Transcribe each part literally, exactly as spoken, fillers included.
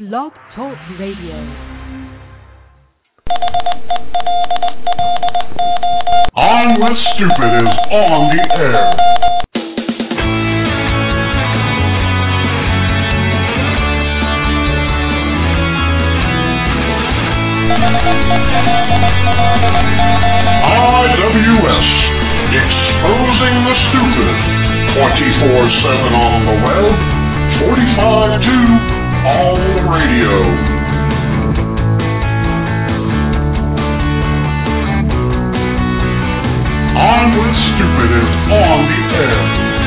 Blog Talk Radio. On with Stupid is on the air. I W S, exposing the stupid, twenty-four seven on the web, forty-five two on the radio. On with Stupid is on the air.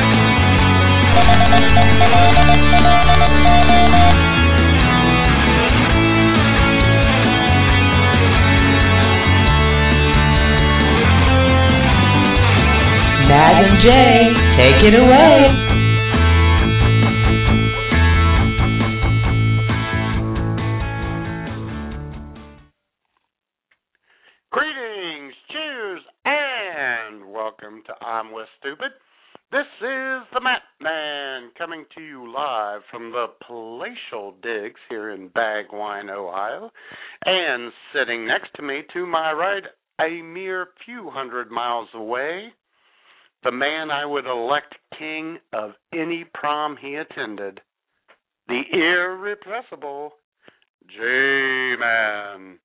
Mag and Jay, take it away. Greetings, cheers, and welcome to I'm with Stupid. This is the Matt Man coming to you live from the Palatial Digs here in Bagwine, Ohio, and sitting next to me to my right, a mere few hundred miles away, the man I would elect king of any prom he attended, the irrepressible J-Man.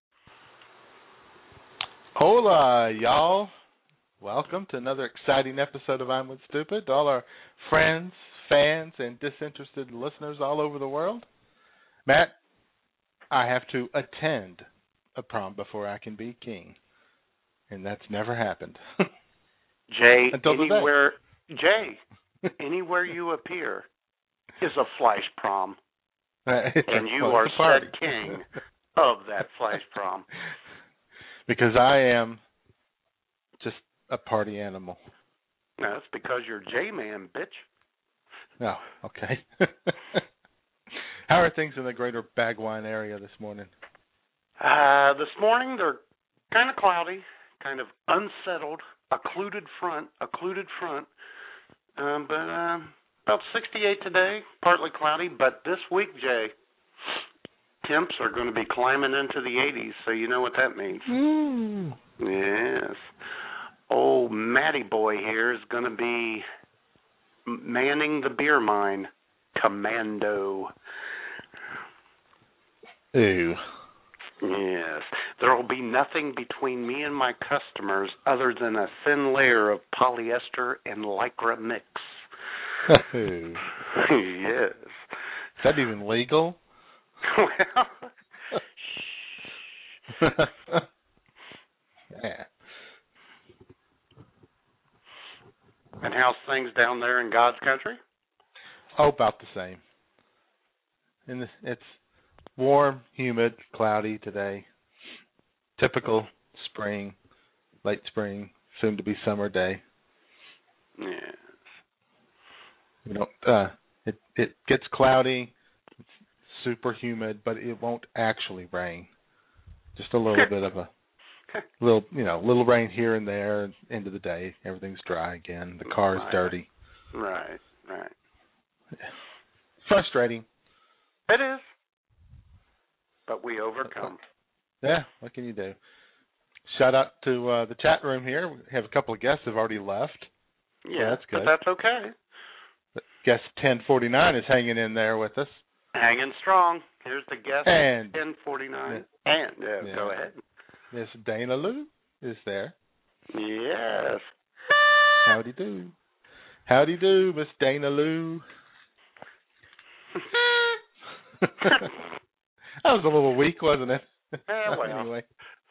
Hola, y'all. Welcome to another exciting episode of I'm with Stupid. To all our friends, fans, and disinterested listeners all over the world. Matt, I have to attend a prom before I can be king. And that's never happened. Jay, Until anywhere, Jay, anywhere you appear is a flash prom. And you well, are said king of that flash prom. Because I am just a party animal. No, it's because you're J-Man, bitch. Oh, okay. How are things in the greater Bagwine area this morning? Uh, this morning, they're kind of cloudy, kind of unsettled, occluded front, occluded front. Um, but um, about sixty-eight today, partly cloudy. But this week, Jay, temps are going to be climbing into the eighties, so you know what that means. Mm. Yes. Old Matty boy here is going to be manning the beer mine. Commando. Ew. Yes. There will be nothing between me and my customers other than a thin layer of polyester and lycra mix. Ew. Yes. Is that even legal? Well, Yeah. And how's things down there in God's country? Oh, about the same. And it's warm, humid, cloudy today. Typical spring, late spring, soon to be summer day. Yes. You know, uh, it it gets cloudy, it's super humid, but it won't actually rain. Just a little bit of a little, you know, little rain here and there. End of the day, everything's dry again. The car's right. dirty. Right, right. Frustrating. It is. But we overcome. Yeah, what can you do? Shout out to uh, the chat room here. We have a couple of guests have already left. Yeah, so that's good. But that's okay. Guest ten forty-nine is hanging in there with us. Hanging strong. Here's the guest and ten forty-nine. Yeah, and, uh, yeah. go ahead. Miss Dana Lou is there. Yes. Howdy do. Howdy do, Miss Dana Lou. That was a little weak, wasn't it? Yeah, well. Anyway.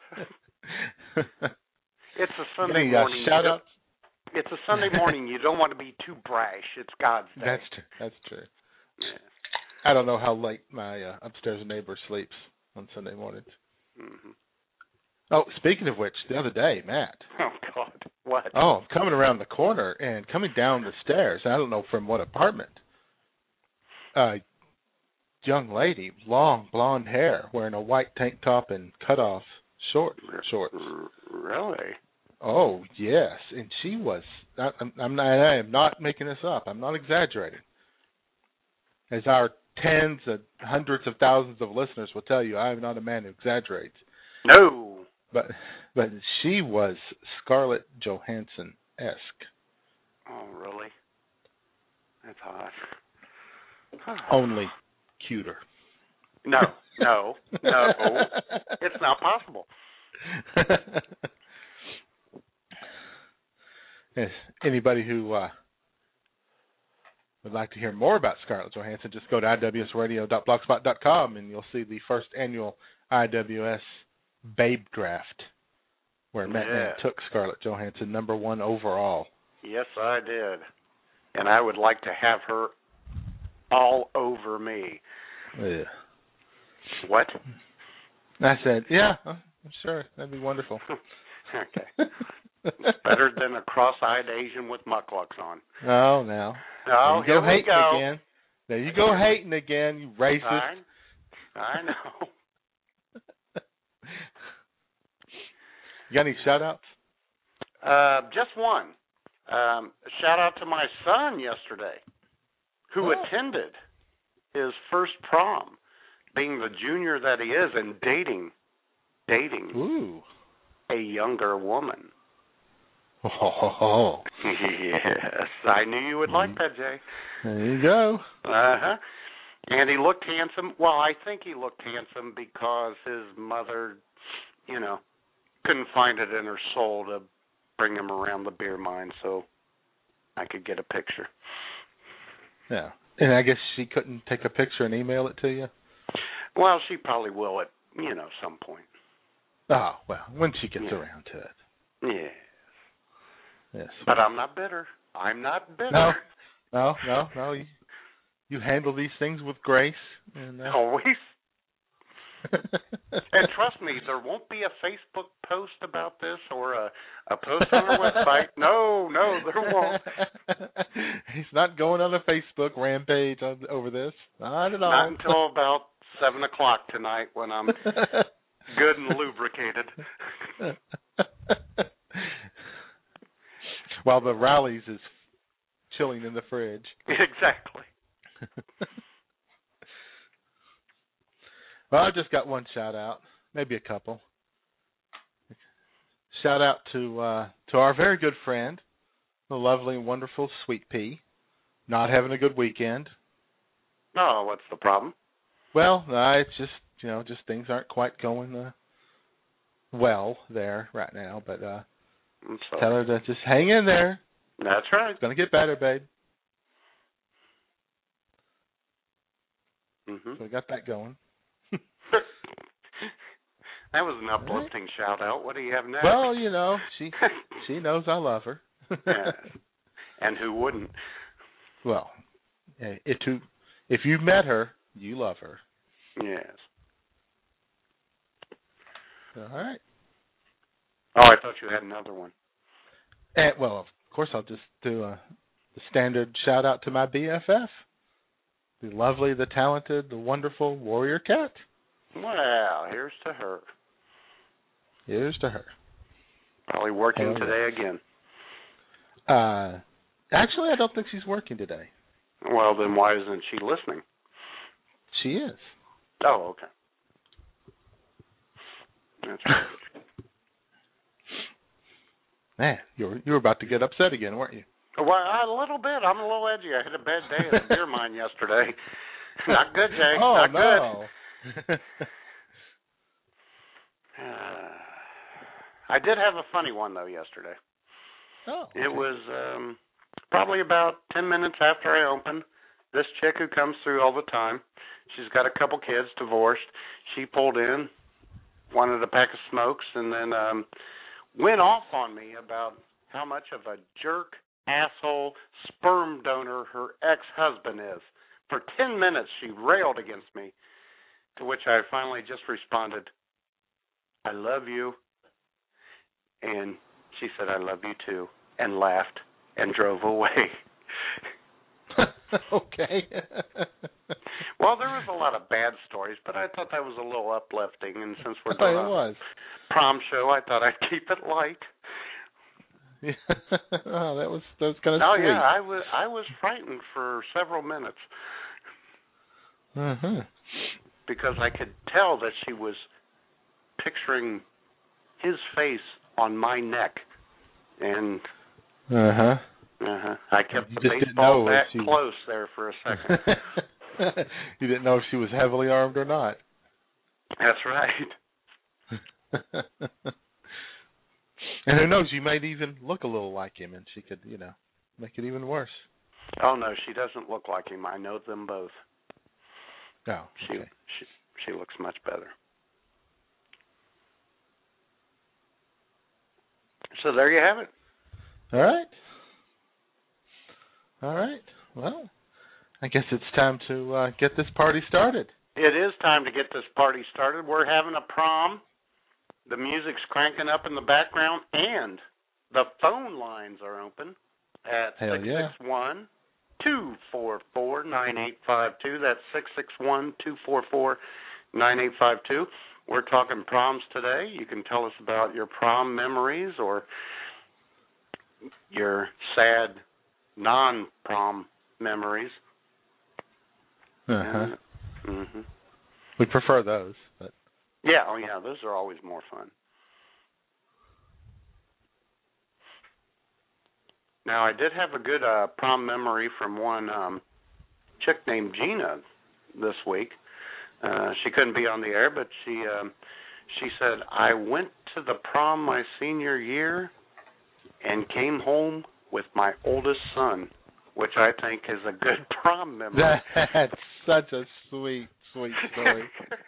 It's a Sunday Any, morning. Uh, shout out. It's a Sunday morning. You don't want to be too brash. It's God's day. That's true. That's true. Yeah. I don't know how late my uh, upstairs neighbor sleeps on Sunday mornings. Mm-hmm. Oh, speaking of which, the other day, Matt. Oh, God. What? Oh, I'm coming around the corner and coming down the stairs. I don't know from what apartment. Uh, young lady, long blonde hair, wearing a white tank top and cut-off short shorts. Really? Oh, yes. And she was, I, I'm, I'm not, I am not making this up. I'm not exaggerating. As our tens of hundreds of thousands of listeners will tell you I am not a man who exaggerates. No. But but she was Scarlett Johansson-esque. Oh, really? That's hot. Only cuter. No, no, no. It's not possible. Yes, anybody who uh, would like to hear more about Scarlett Johansson, just go to I W S radio dot blogspot dot com and you'll see the first annual I W S Babe Draft, where Matt yeah. Man took Scarlett Johansson number one overall. Yes, I did. And I would like to have her all over me. Yeah. What? I said, yeah, sure, that'd be wonderful. Okay. Better than a cross-eyed Asian with mucklucks on. Oh, now. Oh, there you here go we hating go. again. There you go hating again, you racist. I, I know. You got any shout-outs? Uh, just one. Um, shout out to my son yesterday, who oh. attended his first prom, being the junior that he is, and dating, dating Ooh. a younger woman. Oh. Yes, I knew you would like that, Jay. There you go. Uh-huh. And he looked handsome. Well, I think he looked handsome because his mother, you know, couldn't find it in her soul to bring him around the beer mine so I could get a picture. Yeah. And I guess she couldn't take a picture and email it to you? Well, she probably will at, you know, some point. Oh, well, when she gets yeah. around to it. Yes. Yes. But I'm not bitter. I'm not bitter. No, no, no, no. You, you handle these things with grace. And, uh... Always. And trust me, there won't be a Facebook post about this or a, a post on our website. No, no, there won't. He's not going on a Facebook rampage on, over this. Not at all. Not until about seven o'clock tonight when I'm good and lubricated. While the Rallies is chilling in the fridge. Exactly. Well, I just got one shout out, maybe a couple. Shout out to uh, to our very good friend, the lovely and wonderful Sweet Pea, not having a good weekend. Oh, what's the problem? Well, uh, it's just you know, just things aren't quite going uh, well there right now. But uh, tell her to just hang in there. That's right. It's gonna get better, babe. Mm-hmm. So we got that going. That was an uplifting shout out. What do you have next? Well, you know, she she knows I love her. Yes. And who wouldn't? Well, if to, if you've met her, you love her. Yes. All right. Oh, I thought you had another one. And, well, of course, I'll just do a the standard shout out to my B F F, the lovely, the talented, the wonderful Warrior Cat. Well, here's to her. Here's to her. Probably working oh, today again. Uh, actually, I don't think she's working today. Well, then why isn't she listening? She is. Oh, okay. That's right. Man, you were you were about to get upset again, weren't you? Well, a little bit. I'm a little edgy. I had a bad day at the beer mine yesterday. Not good, Jay. Oh, Not no. good. uh, I did have a funny one, though, yesterday. Oh. Okay. It was um, probably about ten minutes after I opened. This chick who comes through all the time, she's got a couple kids, divorced. She pulled in, wanted a pack of smokes, and then um, went off on me about how much of a jerk, asshole, sperm donor her ex-husband is. For ten minutes, she railed against me, to which I finally just responded, I love you. And she said, I love you too, and laughed and drove away. Okay. Well, there was a lot of bad stories, but I thought that was a little uplifting, and since we're doing oh, it a was. prom show, I thought I'd keep it light. Yeah. Oh, that was that was kind of oh, sweet. yeah, I was I was frightened for several minutes. Uh-huh. Because I could tell that she was picturing his face on my neck. And uh-huh. Uh-huh. I kept You the just didn't baseball know bat if she- close there for a second. You didn't know if she was heavily armed or not. That's right. And who knows, you might even look a little like him, and she could, you know, make it even worse. Oh, no, she doesn't look like him. I know them both. Oh, okay. She she she looks much better. So there you have it. All right. All right. Well, I guess it's time to uh, get this party started. It is time to get this party started. We're having a prom. The music's cranking up in the background, and the phone lines are open at Hell six yeah. six one, two four four, nine eight five two. That's six six one, two four four, nine eight five two. We're talking proms today. You can tell us about your prom memories or your sad non-prom memories. Uh-huh. Mm-hmm. We prefer those, but Yeah, oh yeah, those are always more fun. Now, I did have a good uh, prom memory from one um, chick named Gina this week. Uh, she couldn't be on the air, but she um, she said, I went to the prom my senior year and came home with my oldest son, which I think is a good prom memory. that's such a sweet, sweet story.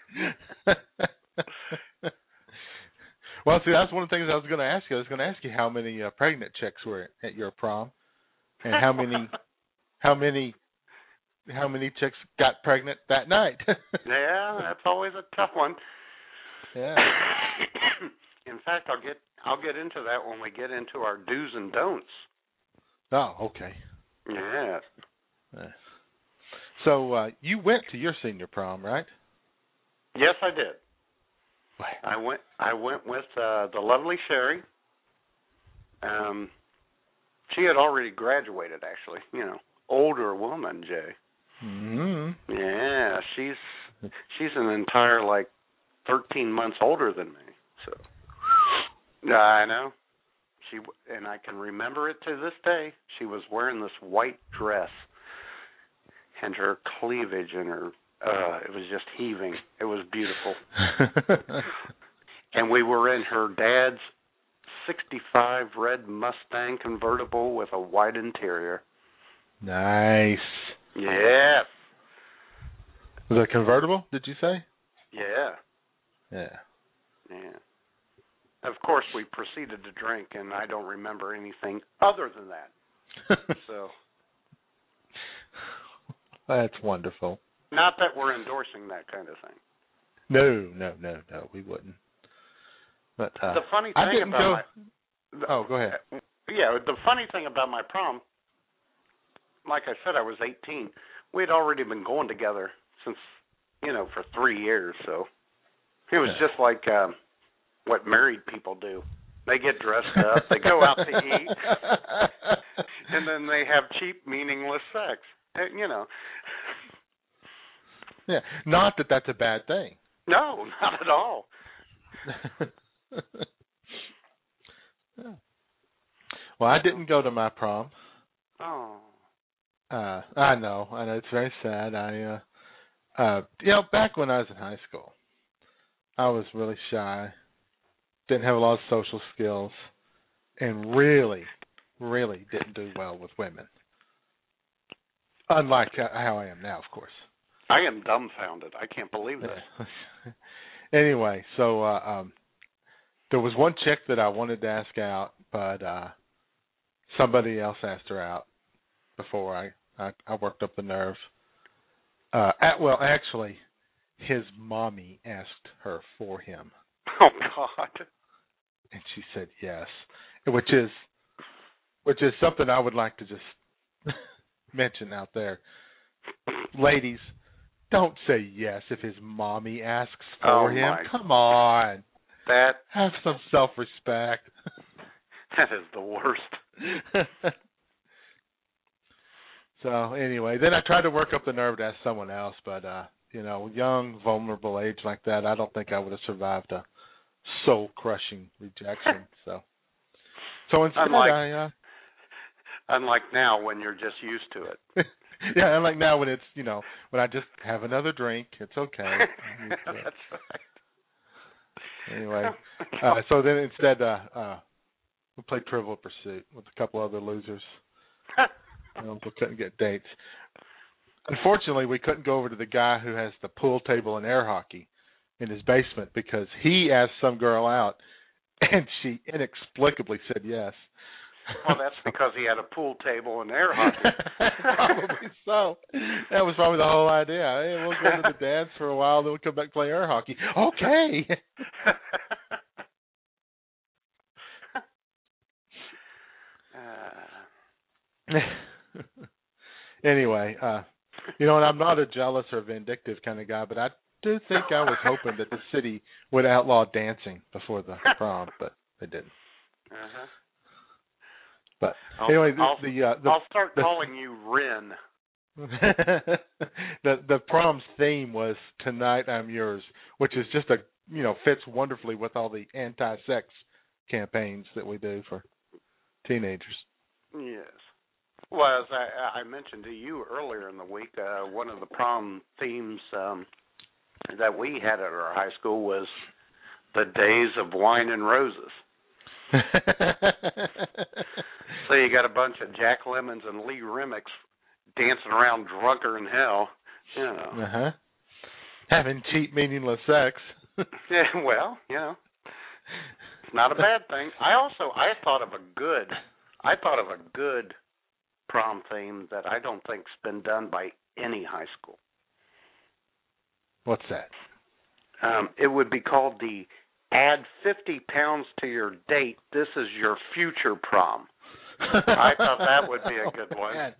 Well, see, that's one of the things I was going to ask you. I was going to ask you how many uh, pregnant chicks were at your prom, and how many, how many, how many chicks got pregnant that night. Yeah, that's always a tough one. Yeah. In fact, I'll get I'll get into that when we get into our do's and don'ts. Oh, okay. Yeah. Uh, so uh, you went to your senior prom, right? Yes, I did. I went. I went with uh, the lovely Sherry. Um, she had already graduated, actually. You know, older woman, Jay. Mm-hmm. Yeah, she's she's an entire like thirteen months older than me. So, yeah, I know. She and I can remember it to this day. She was wearing this white dress, and her cleavage and her. Uh, it was just heaving. It was beautiful. And we were in her dad's sixty-five red Mustang convertible with a white interior. Nice. Yes. Was it convertible, did you say? Yeah. Yeah. Yeah. Of course, we proceeded to drink, and I don't remember anything other than that. So. That's wonderful. Not that we're endorsing that kind of thing. No, no, no, no, we wouldn't. But uh, the funny I thing didn't about go. my, the, oh, go ahead. Yeah, the funny thing about my prom, like I said, I was eighteen. We'd already been going together since, you know, for three years. So it was Yeah. just like um, what married people do. They get dressed up, they go out to eat, and then they have cheap, meaningless sex. And, you know. Yeah, not that that's a bad thing. No, not at all. Well, I didn't go to my prom. Oh. Uh, I know, I know, it's very sad. I, uh, uh, you know, back when I was in high school, I was really shy, didn't have a lot of social skills, and really, really didn't do well with women. Unlike how I am now, of course. I am dumbfounded. I can't believe this. Anyway, so uh, um, there was one chick that I wanted to ask out, but uh, somebody else asked her out before I, I, I worked up the nerve. Uh, at, well, actually, his mommy asked her for him. Oh, God. And she said yes, which is which is something I would like to just mention out there. Ladies, don't say yes if his mommy asks for Oh, him. my. Come on. That Have some self-respect. that is the worst. So anyway, then I tried to work up the nerve to ask someone else, but uh, you know, young, vulnerable age like that, I don't think I would have survived a soul-crushing rejection. So, so instead, unlike, I, uh, unlike now when you're just used to it. Yeah, unlike now when it's, you know, when I just have another drink, it's okay. That's right. Anyway, uh, so then instead, uh, uh, we played Trivial Pursuit with a couple other losers. You know, we couldn't get dates. Unfortunately, we couldn't go over to the guy who has the pool table and air hockey in his basement because he asked some girl out, and she inexplicably said yes. Well, that's because he had a pool table and air hockey. Probably so. That was probably the whole idea. Hey, we'll go to the dance for a while, then we'll come back and play air hockey. Okay. uh. Anyway, uh, you know, and I'm not a jealous or vindictive kind of guy, but I do think I was hoping that the city would outlaw dancing before the prom, but they didn't. Uh-huh. But I'll, anyway, the, I'll, the, uh, the I'll start the, calling you Rin. the the prom's theme was "Tonight I'm Yours," which is just a you know fits wonderfully with all the anti-sex campaigns that we do for teenagers. Yes. Well, as I, I mentioned to you earlier in the week, uh, one of the prom themes um, that we had at our high school was the days of wine and roses. So you got a bunch of Jack Lemmons and Lee Remicks dancing around drunker than hell, you know. Uh-huh. Having cheap, meaningless sex. Yeah, well, you know, it's not a bad thing. I also, I thought of a good, I thought of a good prom theme that I don't think's been done by any high school. What's that? Um, it would be called the Add fifty pounds to your date. This is your future prom. I thought that would be a good one.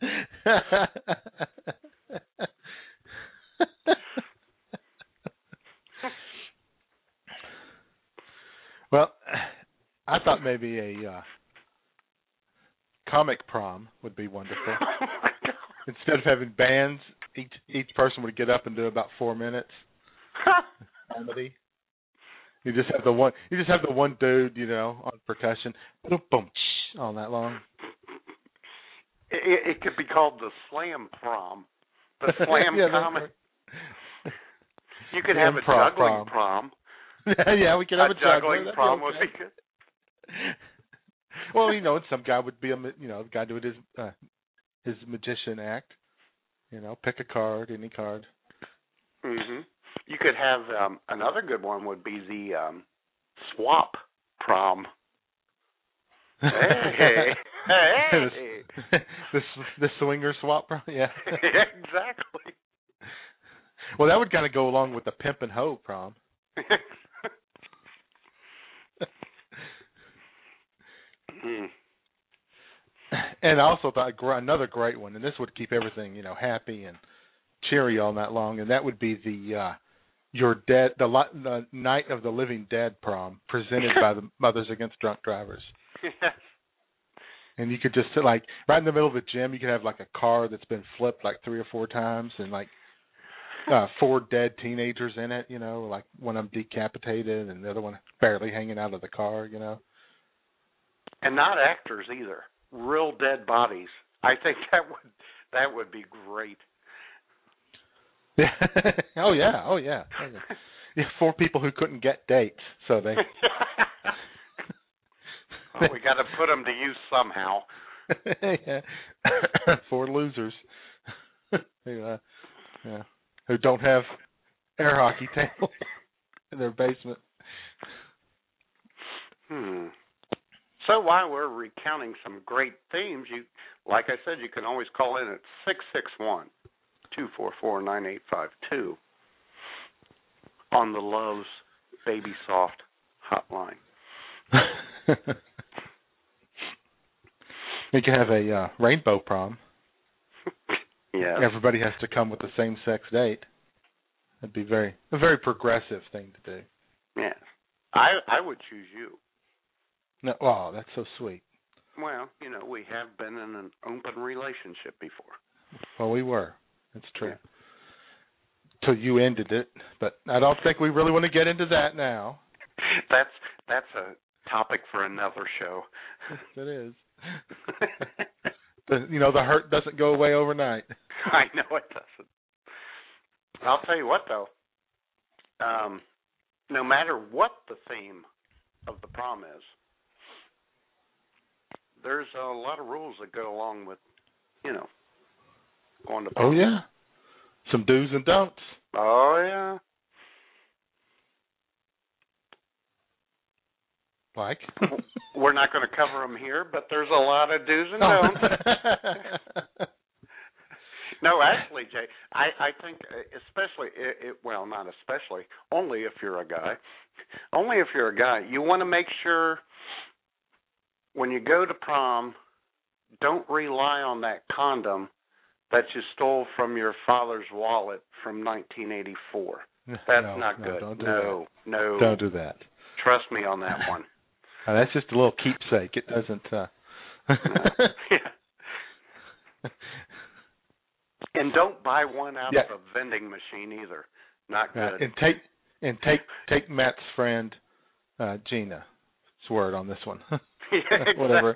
Well, I thought maybe a uh, comic prom would be wonderful. Instead of having bands, each each person would get up and do about four minutes. Comedy. You just have the one. You just have the one dude, you know, on percussion, boom, boom, all night long. It, it could be called the Slam Prom, the Slam yeah, Comic. Right. You could The have a improv juggling prom. prom. Yeah, we could have a a juggling juggler. prom okay. would be good. Well, you know, some guy would be a, you know, the guy doing his uh, his magician act. You know, pick a card, any card. Mhm. You could have um, another good one would be the um, swap prom. Hey, hey, hey. the, the the swinger swap prom, yeah. Exactly. Well, that would kind of go along with the pimp and hoe prom. mm. And I also thought another great one, and this would keep everything, you know, happy and cheery all night long, and that would be the uh, your dead the, the Night of the Living Dead prom presented by the Mothers Against Drunk Drivers. Yes. And you could just sit like right in the middle of the gym. You could have like a car that's been flipped like three or four times, and like uh, four dead teenagers in it. You know, like one of them decapitated, and the other one barely hanging out of the car. You know, and not actors either. Real dead bodies. I think that would that would be great. Yeah. oh yeah. Oh yeah. Yeah. Four people who couldn't get dates, so they. Well, we got to put them to use somehow. Yeah. Four losers. Yeah. Yeah. Who don't have air hockey tables in their basement. Hmm. So while we're recounting some great themes, you, like I said, you can always call in at six six one, two four four, nine eight five two on the Love's Baby Soft hotline. We can have a uh, rainbow prom. Yeah. Everybody has to come with the same sex date. That'd be very a very progressive thing to do. Yeah. I I would choose you. No, oh, that's so sweet. Well, you know, we have been in an open relationship before. Well, we were. That's true. Till you ended it, but I don't think we really want to get into that now. That's that's a topic for another show. Yes, it is. the, you know, the hurt doesn't go away overnight. I know it doesn't. I'll tell you what, though. Um, no matter what the theme of the prom is, there's a lot of rules that go along with, you know, going to prom. Oh, yeah. Some do's and don'ts. Oh, yeah. Like? We're not going to cover them here, but there's a lot of do's and don'ts. No, actually, Jay, I, I think especially, it, it, well, not especially, only if you're a guy, only if you're a guy, you want to make sure when you go to prom, don't rely on that condom that you stole from your father's wallet from nineteen eighty-four. That's no, not no, good. Don't do no, that. no. Don't do that. Trust me on that one. Uh, that's just a little keepsake. It doesn't. Uh... yeah. And don't buy one out yeah. of a vending machine either. Not good. Uh, and take and take take Matt's friend uh, Gina's word on this one. Yeah, exactly. Whatever.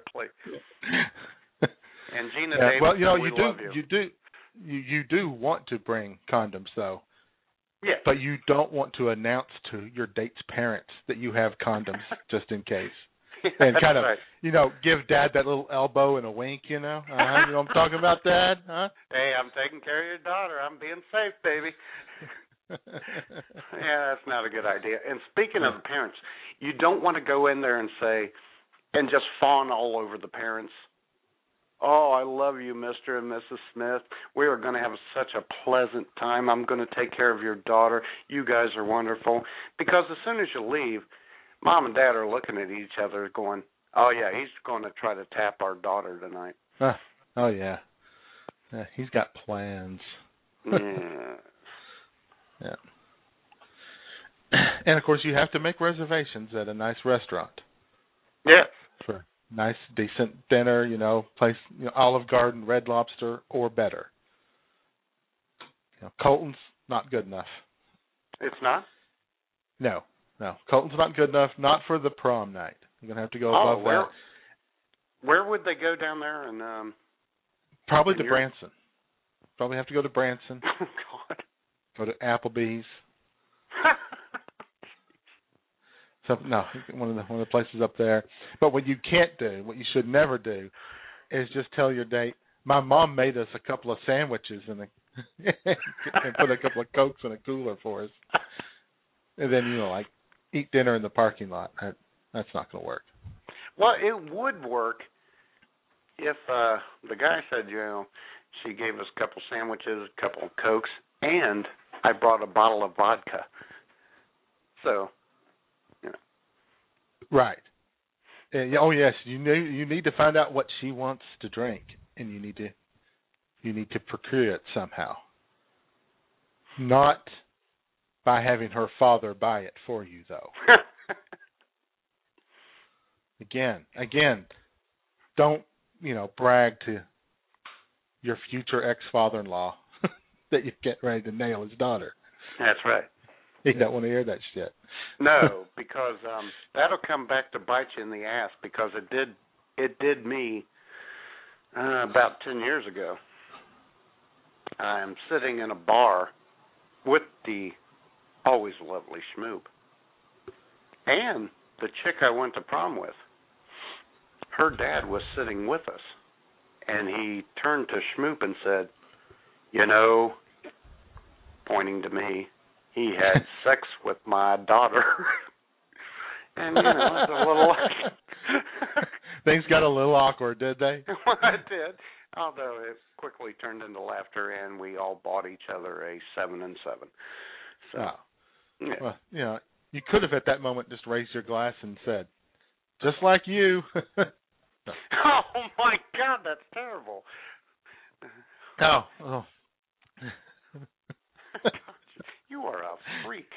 And Gina, yeah, Davis, well, you know, we you do love you. you do you you do want to bring condoms though. Yeah. But you don't want to announce to your date's parents that you have condoms just in case. Yeah, and kind of, right. you know, give Dad that little elbow and a wink, you know. Uh-huh, you know what I'm talking about, Dad? Huh? Hey, I'm taking care of your daughter. I'm being safe, baby. Yeah, that's not a good idea. And speaking of the parents, you don't want to go in there and say, and just fawn all over the parents. Oh, I love you, Mister and Missus Smith. We are going to have such a pleasant time. I'm going to take care of your daughter. You guys are wonderful. Because as soon as you leave, Mom and Dad are looking at each other going, oh, yeah, he's going to try to tap our daughter tonight. Uh, oh, yeah. yeah. He's got plans. Yeah. Yeah. And, of course, you have to make reservations at a nice restaurant. Yes. For nice, decent dinner, you know, place, you know, Olive Garden, Red Lobster, or better. You know, Colton's not good enough. It's not? No, no. Colton's not good enough, not for the prom night. You're going to have to go oh, above where, that. Where would they go down there? And um, Probably and to Branson. Probably have to go to Branson. Oh, God. Go to Applebee's. So, no, one of the one of the places up there. But what you can't do, what you should never do, is just tell your date, my mom made us a couple of sandwiches and, a, and put a couple of Cokes in a cooler for us. And then, you know, like, eat dinner in the parking lot. That, that's not going to work. Well, it would work if uh, the guy said, you know, she gave us a couple sandwiches, a couple of Cokes, and I brought a bottle of vodka. So... Right. Uh, oh yes, you need you need to find out what she wants to drink, and you need to you need to procure it somehow. Not by having her father buy it for you, though. again, again, don't you know brag to your future ex-father-in-law that you're getting ready to nail his daughter. That's right. You don't want to hear that shit. No, because um, that'll come back to bite you in the ass. Because it did, it did me uh, about ten years ago. I'm sitting in a bar with the always lovely Schmoop, and the chick I went to prom with. Her dad was sitting with us, and he turned to Schmoop and said, "You know," pointing to me, "he had sex with my daughter." And, you know, it's a little... Things got a little awkward, did they? Well, it did. Although it quickly turned into laughter, and we all bought each other a seven and seven. So, oh. yeah. Well, you know, you could have at that moment just raised your glass and said, "Just like you." Oh, my God, that's terrible. Oh, oh. You are a freak.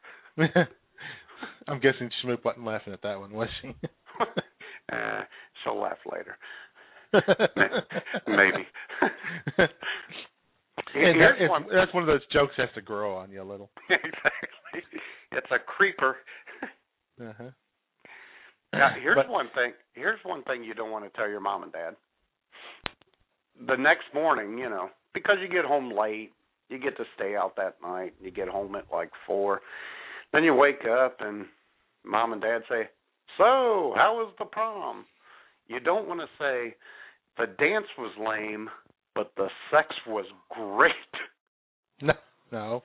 I'm guessing Schmoop wasn't laughing at that one, was she? uh, she'll laugh later. Maybe. And that, it's, one. That's one of those jokes that has to grow on you a little. Exactly. It's a creeper. Uh-huh. Now, here's but, one thing. Here's one thing you don't want to tell your mom and dad. The next morning, you know, because you get home late, you get to stay out that night. You get home at like four. Then you wake up and mom and dad say, "So, how was the prom?" You don't want to say the dance was lame, but the sex was great. No, no,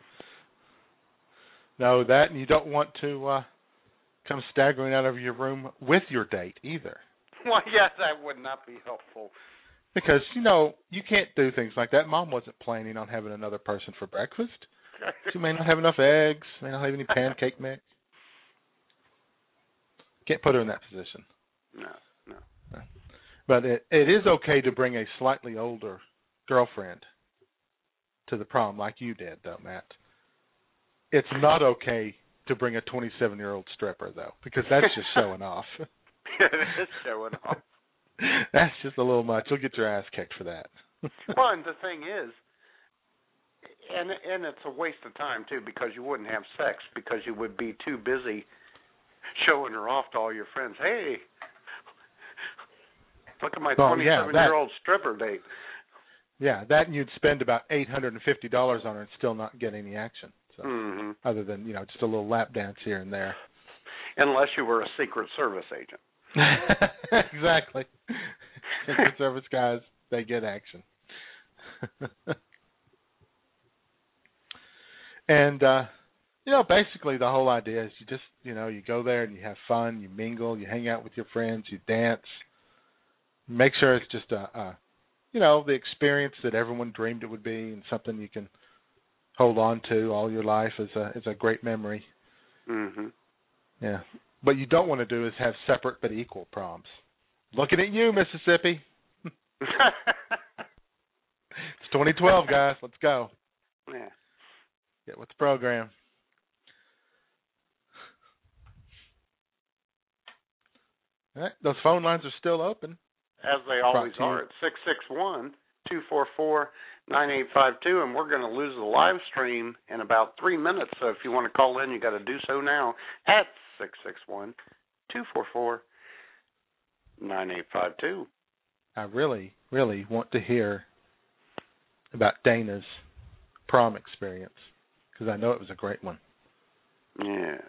no. That, and you don't want to uh, come staggering out of your room with your date either. Well, yes, that would not be helpful. Because, you know, you can't do things like that. Mom wasn't planning on having another person for breakfast. She may not have enough eggs, may not have any pancake mix. Can't put her in that position. No, no. no. But it, it is okay to bring a slightly older girlfriend to the prom like you did, though, Matt. It's not okay to bring a twenty-seven-year-old stripper, though, because that's just showing off. It is showing off. That's just a little much. You'll get your ass kicked for that. Well, and the thing is, and and it's a waste of time, too, because you wouldn't have sex because you would be too busy showing her off to all your friends. Hey, look at my twenty-seven-year-old yeah, stripper date. Yeah, that and you'd spend about eight hundred fifty dollars on her and still not get any action. So, mm-hmm. Other than, you know, just a little lap dance here and there. Unless you were a Secret Service agent. Exactly. Secret Service guys, they get action. And, uh, you know, basically the whole idea is you just, you know, you go there and you have fun, you mingle, you hang out with your friends, you dance. Make sure it's just a, a you know, the experience that everyone dreamed it would be and something you can hold on to all your life as a as a great memory. Mm-hmm. Yeah. What you don't want to do is have separate but equal proms. Looking at you, Mississippi. It's twenty twelve, guys. Let's go. Yeah. Get with the program. All right. Those phone lines are still open. As they always are, at six six one, two four four, nine eight five two, and we're going to lose the live stream in about three minutes. So if you want to call in, you got to do so now at six six one, two four four, nine eight five two. I really, really want to hear about Dana's prom experience because I know it was a great one. Yes.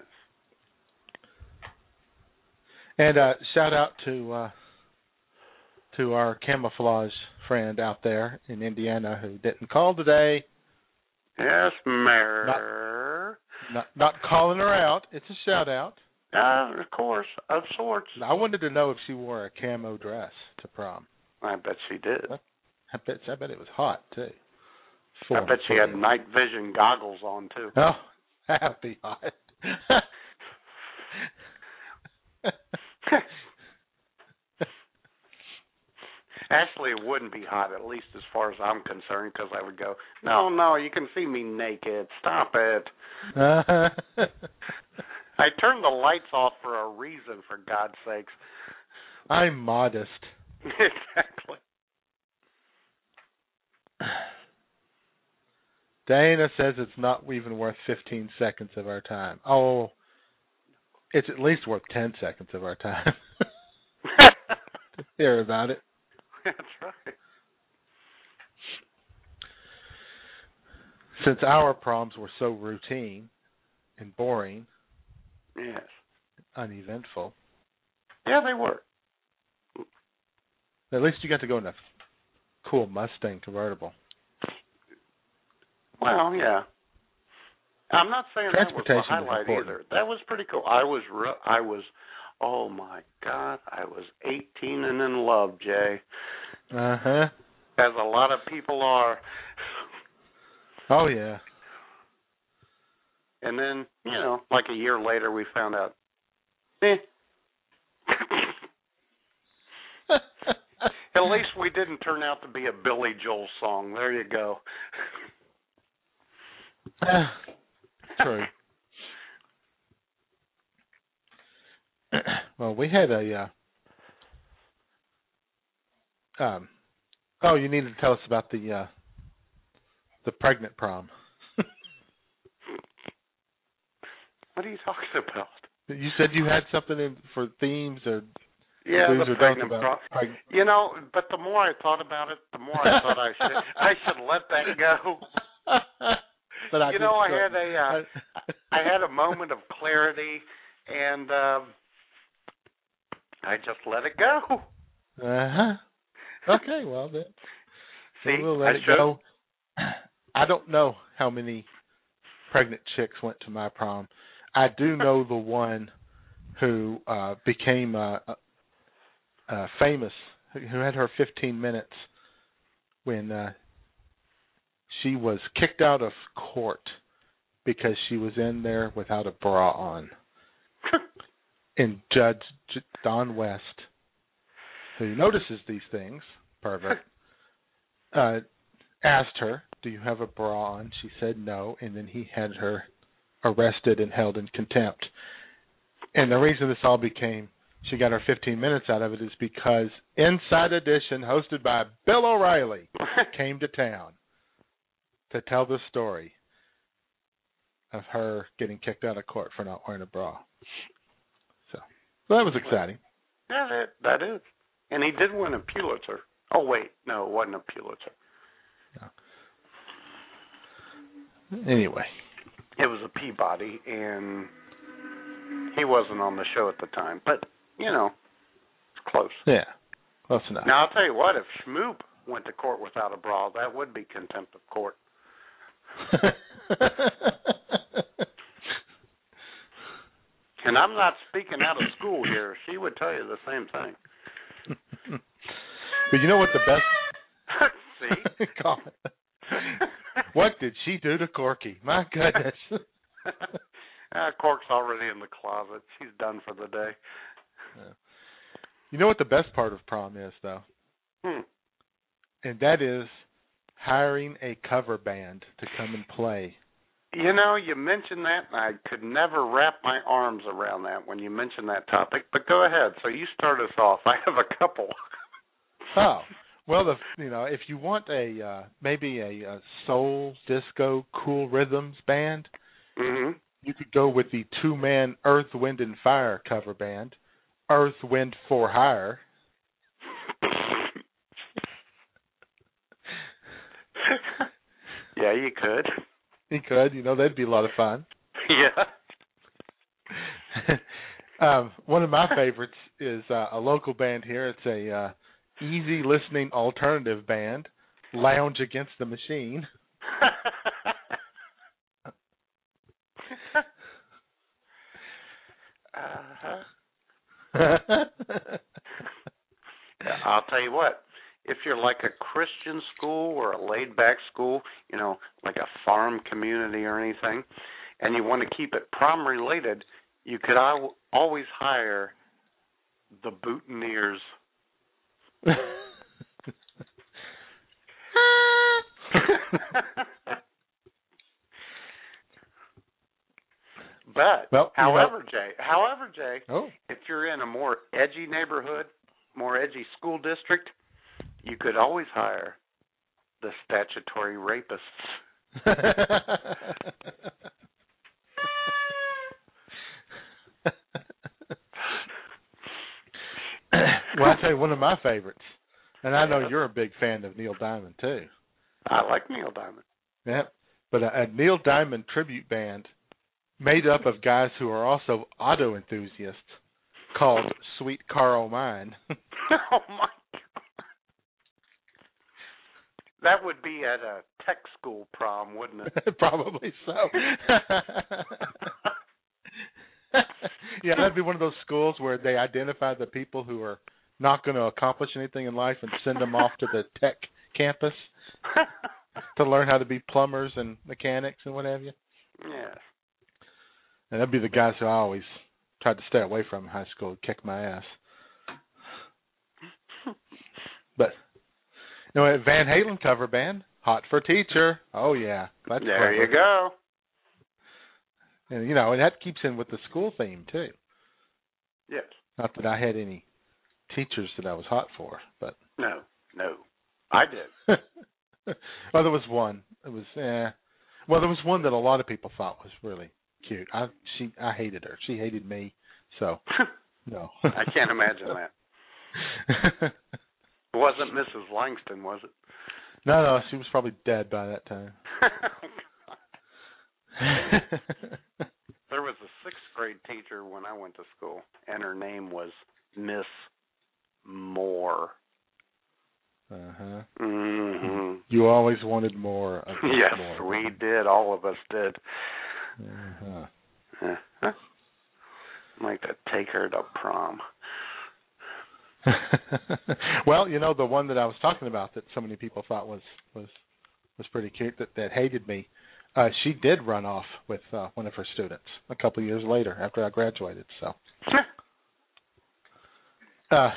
And uh, shout out to uh, to our camouflage friend out there in Indiana who didn't call today. Yes, Mayor. Not, not, not calling her out. It's a shout out. Uh, of course, of sorts. I wanted to know if she wore a camo dress to prom. I bet she did. I bet, I bet it was hot, too. I bet she had night vision goggles on, too. Oh, that'd be hot. Actually, it wouldn't be hot, at least as far as I'm concerned, because I would go, no, no, you can see me naked. Stop it. Uh-huh. I turned the lights off for a reason, for God's sakes. I'm modest. Exactly. Dana says it's not even worth fifteen seconds of our time. Oh, it's at least worth ten seconds of our time. To hear about it. That's right. Since our proms were so routine and boring, yes, uneventful. Yeah, they were. At least you got to go in a cool Mustang convertible. Well, yeah. I'm not saying that was the highlight is either. That was pretty cool. I was, re- I was, oh my God, I was eighteen and in love, Jay. Uh huh. As a lot of people are. Oh yeah. And then, you know, like a year later, we found out. Eh. At least we didn't turn out to be a Billy Joel song. There you go. True. Well, we had a uh, Um, oh, you needed to tell us about the uh, the pregnant prom. What are you talking about? You said you had something in, for themes or yeah, do's the or pregnant don'ts prom. about preg- You know, but the more I thought about it, the more I thought I should I should let that go. But I you know, I couldn't. had a uh, I had a moment of clarity, and um, I just let it go. Uh huh. Okay, well then. See, we'll let I it should. go. I don't know how many pregnant chicks went to my prom. I do know the one who uh, became uh, uh, famous, who had her fifteen minutes when uh, she was kicked out of court because she was in there without a bra on. And Judge Don West, who notices these things, pervert, uh, asked her, "Do you have a bra on?" She said no, and then he had her arrested and held in contempt. And the reason this all became, she got her fifteen minutes out of it, is because Inside Edition, hosted by Bill O'Reilly, came to town to tell the story of her getting kicked out of court for not wearing a bra. So, so that was exciting. Yeah, that, that is. And he did win a Pulitzer. Oh, wait. No, it wasn't a Pulitzer. No. Anyway. It was a Peabody, and he wasn't on the show at the time. But, you know, it's close. Yeah, close enough. Now, I'll tell you what, if Schmoop went to court without a bra, that would be contempt of court. And I'm not speaking out of school here. She would tell you the same thing. But you know what the best... See? God. What did she do to Corky? My goodness. uh, Cork's already in the closet. She's done for the day. Yeah. You know what the best part of prom is, though? Hmm. And that is hiring a cover band to come and play. You know, you mentioned that, and I could never wrap my arms around that when you mentioned that topic. But go ahead. So you start us off. I have a couple. Oh. Well, the, you know, if you want a uh, maybe a, a soul, disco, cool rhythms band, mm-hmm. you could go with the two-man Earth, Wind, and Fire cover band, Earth, Wind, For Hire. Yeah, you could. You could. You know, that'd be a lot of fun. Yeah. um, one of my favorites is uh, a local band here. It's a uh, easy listening alternative band, Lounge Against the Machine. uh-huh. Yeah, I'll tell you what. If you're like a Christian school or a laid-back school, you know, like a farm community or anything, and you want to keep it prom-related, you could al- always hire the Boutonnieres. But, well, however, know. Jay, however, Jay, oh. if you're in a more edgy neighborhood, more edgy school district, you could always hire the statutory rapists. Well, I'll tell you one of my favorites, and I know you're a big fan of Neil Diamond, too. I like Neil Diamond. Yeah, but a, a Neil Diamond tribute band made up of guys who are also auto enthusiasts called Sweet Carl Mine. Oh, my God. That would be at a tech school prom, wouldn't it? Probably so. Yeah, that'd be one of those schools where they identify the people who are not going to accomplish anything in life and send them off to the tech campus to learn how to be plumbers and mechanics and what have you. Yes. And that'd be the guys who I always tried to stay away from in high school, kick my ass. But, you know, Van Halen cover band, Hot for Teacher. Oh, yeah. That's there clever. you go. And, you know, and that keeps in with the school theme, too. Yes. Not that I had any teachers that I was hot for, but... No. No, I did. Well, there was one. It was, eh. Well, there was one that a lot of people thought was really cute. I she I hated her. She hated me. So no. I can't imagine that. It wasn't Missus Langston, was it? No, no, she was probably dead by that time. There was a sixth grade teacher when I went to school, and her name was Miss Moore. Uh-huh. Mm-hmm. You always wanted more of Miss Yes, Moore. we did. All of us did. Uh-huh. Uh-huh. I'd like to take her to prom. Well, you know, the one that I was talking about that so many people thought was was, was pretty cute, that, that hated me, uh, she did run off with uh, one of her students a couple of years later after I graduated. So, uh, uh,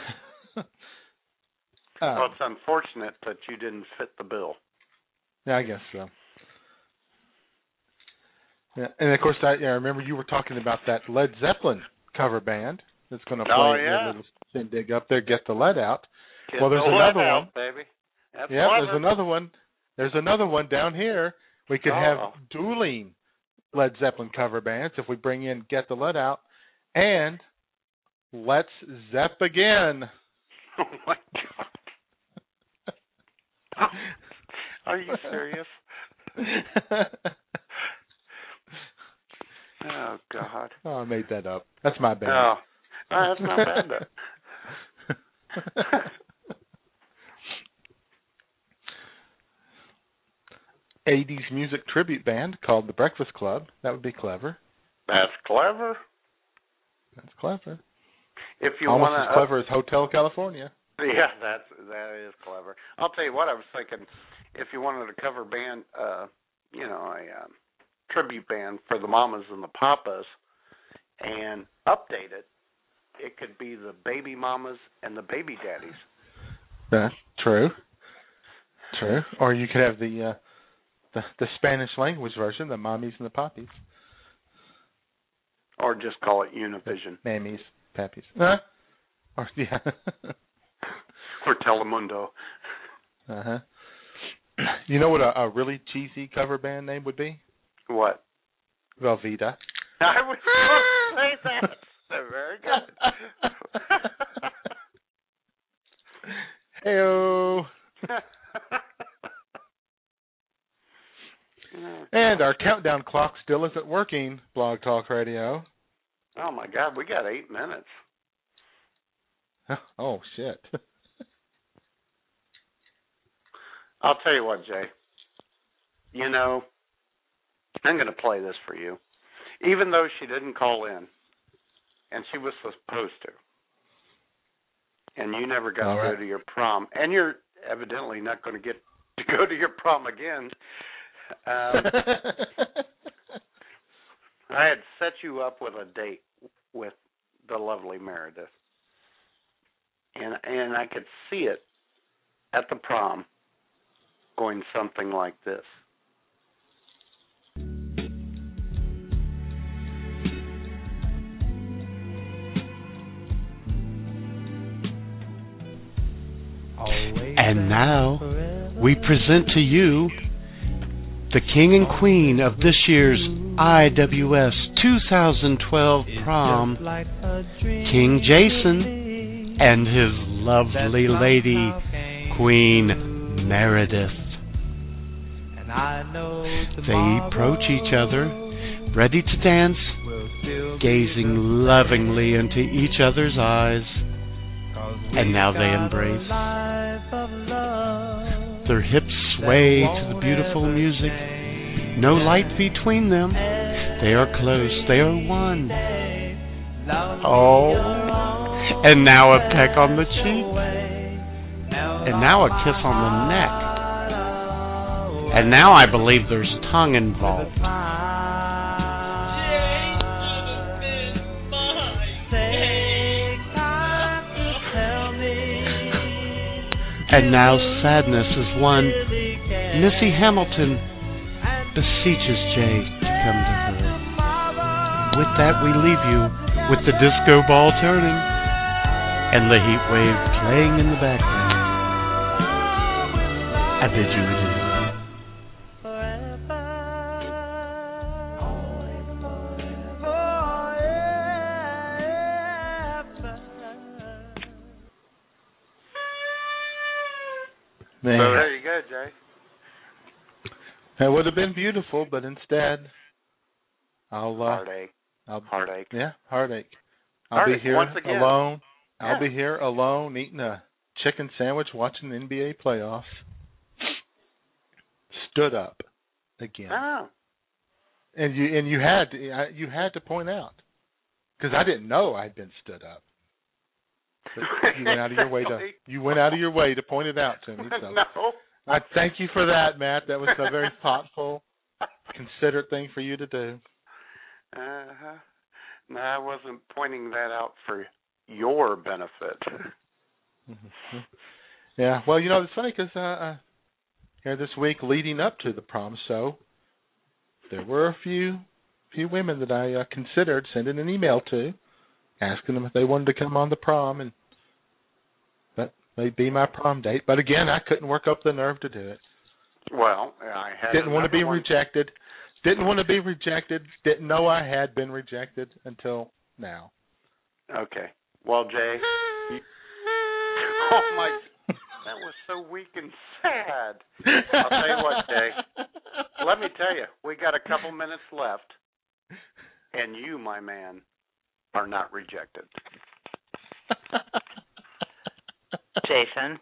well, it's unfortunate that you didn't fit the bill. Yeah, I guess so. Yeah, and of course, I, yeah, I remember you were talking about that Led Zeppelin cover band that's going to play oh, at yeah. your little shindig up there. Get the lead out. Get well, there's the another lead one, out, baby. That's yeah. clever. There's another one. There's another one down here. We could oh. have dueling Led Zeppelin cover bands if we bring in Get the Lead Out and Let's Zepp Again. Oh my God! Are you serious? Oh God! Oh, I made that up. That's my bad. Oh, oh that's not bad though. eighties music tribute band called the Breakfast Club. That would be clever. That's clever. That's clever. If you Almost wanna, as clever uh, as Hotel California. Yeah, that's that is clever. I'll tell you what, I was thinking, if you wanted a cover band, uh, you know, a um, tribute band for the Mamas and the Papas, and update it, it could be the Baby Mamas and the Baby Daddies. That's true. True. Or you could have the uh, the, the Spanish language version, the Mommies and the Poppies. Or just call it Univision. The Mammies, Pappies. Huh? Or yeah. Or Telemundo. Uh huh. You know what a, a really cheesy cover band name would be? What? Velveeta. I was going to say that. Very good. Hey-o. And our countdown clock still isn't working, Blog Talk Radio. Oh, my God. We got eight minutes. Oh, shit. I'll tell you what, Jay. You know, I'm going to play this for you. Even though she didn't call in, and she was supposed to, and you never got All to right. go to your prom, and you're evidently not going to get to go to your prom again. Um, I had set you up with a date with the lovely Meredith, and and I could see it at the prom going something like this. And now, we present to you the king and queen of this year's I W S two thousand twelve prom, King Jason and his lovely lady, Queen Meredith. They approach each other, ready to dance, gazing lovingly into each other's eyes. And now they embrace. Their hips sway to the beautiful music. No light between them. They are close. They are one. Oh. And now a peck on the cheek. And now a kiss on the neck. And now I believe there's tongue involved. And now sadness is one. Missy Hamilton beseeches Jay to come to her. With that, we leave you with the disco ball turning and the heat wave playing in the background. I bid you adieu. Man. So there you go, Jay. It would have been beautiful, but instead, I'll uh, heartache. I'll, heartache. Yeah, heartache. I'll heartache. be here Once again. alone. Yeah. I'll be here alone, eating a chicken sandwich, watching the N B A playoffs. Stood up again. Oh. And you and you had to, you had to point out, because I didn't know I'd been stood up. But you went out of your way to you went out of your way to point it out to me. So no. I thank you for that, Matt. That was a very thoughtful, considerate thing for you to do. Uh-huh. No, I wasn't pointing that out for your benefit. Mm-hmm. Yeah. Well, you know, it's funny because uh, here this week leading up to the prom show, there were a few few women that I uh, considered sending an email to, asking them if they wanted to come on the prom, and that may be my prom date. But again, I couldn't work up the nerve to do it. Well, I had didn't want to be one. rejected. Didn't want to be rejected. Didn't know I had been rejected until now. Okay. Well, Jay. You... Oh my! That was so weak and sad. I'll tell you what, Jay. Let me tell you, we got a couple minutes left, and you, my man, are not rejected. Jason.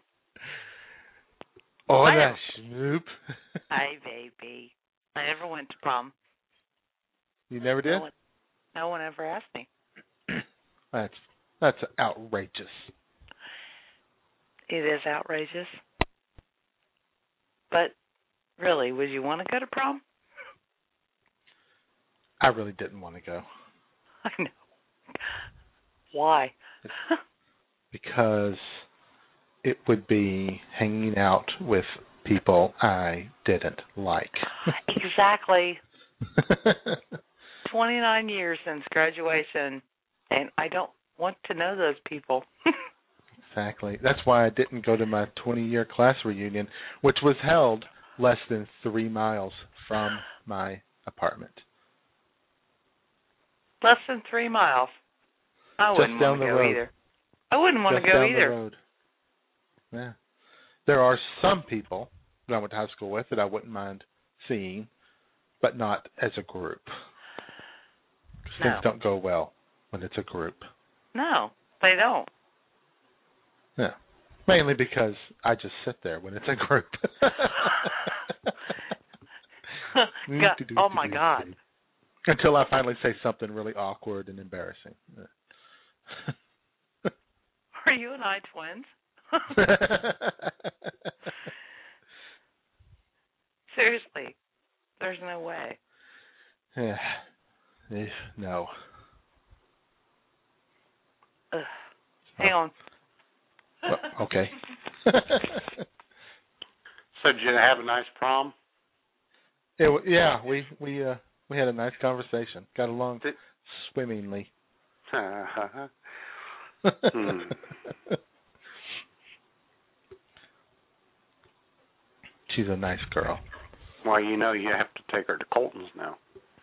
Oh, that Snoop. Hi, baby. I never went to prom. You never did? No one, no one ever asked me. That's that's outrageous. It is outrageous. But really, would you want to go to prom? I really didn't want to go. I know. Why? Because it would be hanging out with people I didn't like. Exactly. twenty-nine years since graduation, and I don't want to know those people. Exactly. That's why I didn't go to my twenty-year class reunion, which was held less than three miles from my apartment. Less than three miles. I Just wouldn't down want to the go road. either. I wouldn't want Just to go down either. The road. Yeah. There are some people that I went to high school with that I wouldn't mind seeing, but not as a group. No. Things don't go well when it's a group. No, they don't. Yeah. Mainly because I just sit there when it's a group. God, oh, my God. Until I finally say something really awkward and embarrassing. Are you and I twins? Seriously. There's no way. Yeah. No. Ugh. Hang on. Well, okay. So did you have a nice prom? It, yeah, we we uh, we had a nice conversation. Got along did, swimmingly. hmm. She's a nice girl. Well, you know you have to take her to Colton's now.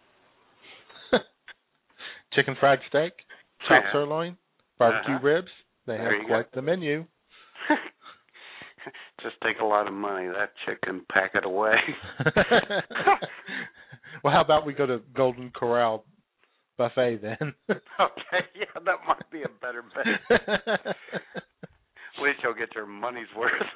Chicken fried steak, chopped Yeah. sirloin, barbecue Uh-huh. ribs. They There have you quite go. the menu. Just take a lot of money. That chick can pack it away. Well, how about we go to Golden Corral buffet then? Okay, yeah, that might be a better bet. At least you'll get your money's worth.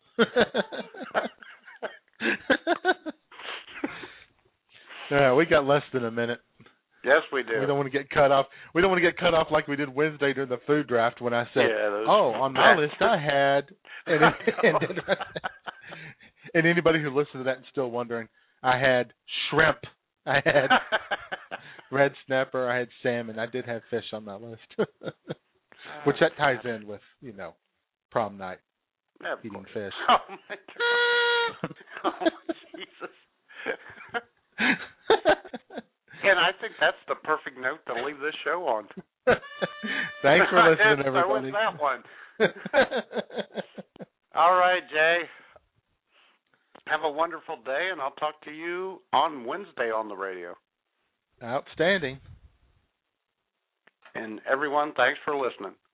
Yeah, we got less than a minute. Yes, we do. We don't want to get cut off. We don't want to get cut off like we did Wednesday during the food draft when I said, Yeah, those- "Oh, on my list I had," and, and, and anybody who listened to that and still wondering, I had shrimp, I had red snapper, I had salmon, I did have fish on my list, which that ties in with you know prom night, Yeah, of eating course. fish. Oh my God! Oh Jesus! And I think that's the perfect note to leave this show on. Thanks for listening, everybody. So was that one. All right, Jay. Have a wonderful day, and I'll talk to you on Wednesday on the radio. Outstanding. And everyone, thanks for listening.